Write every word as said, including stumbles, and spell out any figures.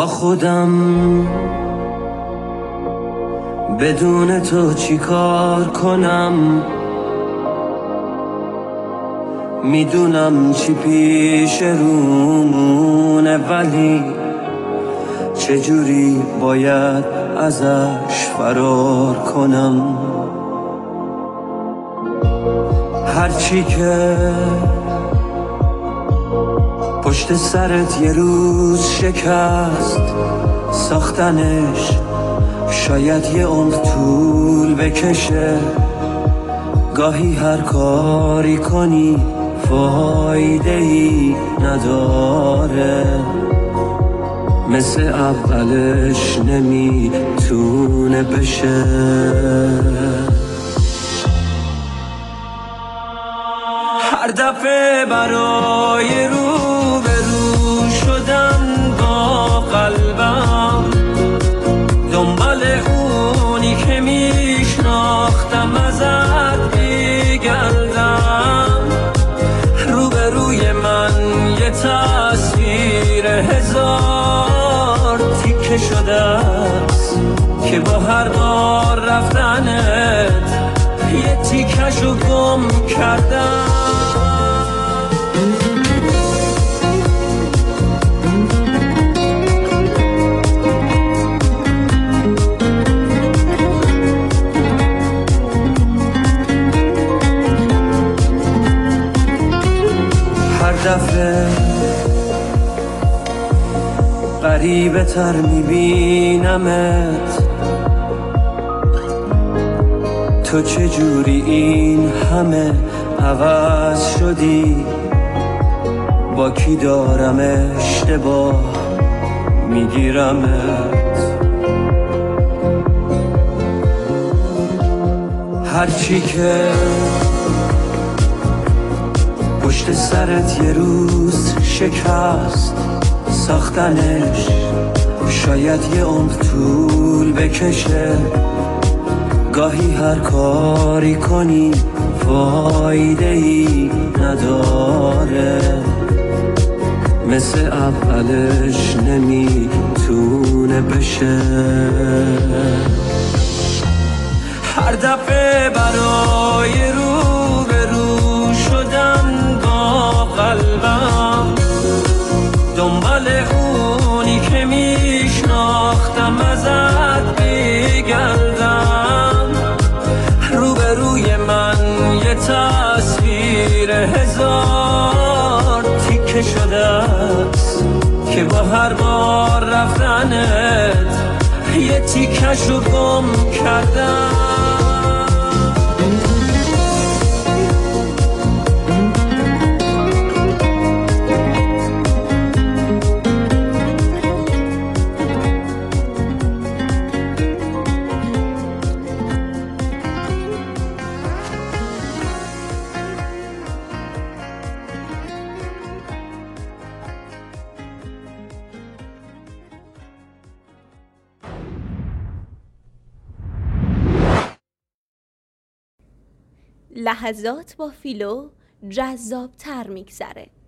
با خودم بدون تو چی کار کنم، میدونم چی پیش رومونه، ولی چجوری باید ازش فرار کنم. هرچی که پشت سرت یه روز شکست، ساختنش شاید یه عمر طول بکشه. گاهی هر کاری کنی فایده ای نداره، مثل اولش نمیتونه بشه. هر دفعه برای رو به رو شدن با قلبم، دنبال اونی که میشناختم ازت میگردم. رو به روی من یه تصویر هزار تیکه شده است که با هر بار رفتنت یه تیکشو گم کردم. هر دفعه غریبه تر میبینمت، تو چجوری این همه عوض شدی؟ با کی دارم اشتباه میگیرمت؟ هرچی که پشت سرت یه روز شکست، ساختنش شاید یه عمر طول بکشه. گاهی هر کاری کنی فایده ای نداره، مثل اولش نمیتونه بشه. هر دفعه برای رو به رو شدن با قلبم، دنبال اونی که میشناختم ازت میگردم. رو به روی من یه تصویر هزار تیکه شده است که با هر بار رفتنت یه تیکشو گم کردم. لحظات با فیلو جذاب‌تر میگذره.